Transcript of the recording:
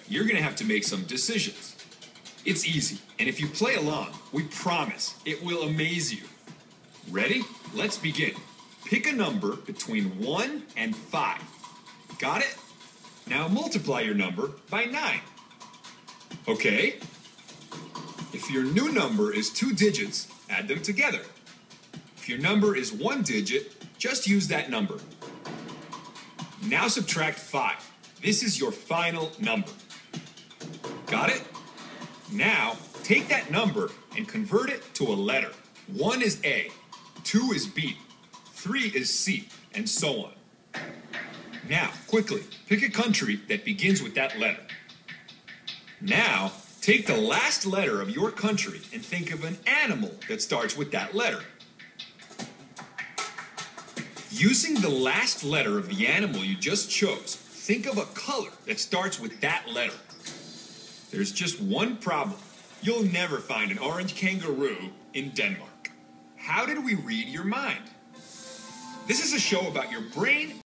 you're going to have to make some decisions. It's easy, and if you play along, we promise it will amaze you. Ready? Let's begin. Pick a number between 1 and 5. Got it? Now multiply your number by 9. Okay? If your new number is 2 digits, add them together. If your number is 1 digit, just use that number. Now subtract 5. This is your final number. Got it? Now, take that number and convert it to a letter. 1 is A, 2 is B, 3 is C, and so on. Now, quickly, pick a country that begins with that letter. Now, take the last letter of your country and think of an animal that starts with that letter. Using the last letter of the animal you just chose, think of a color that starts with that letter. There's just one problem. You'll never find an orange kangaroo in Denmark. How did we read your mind? This is a show about your brain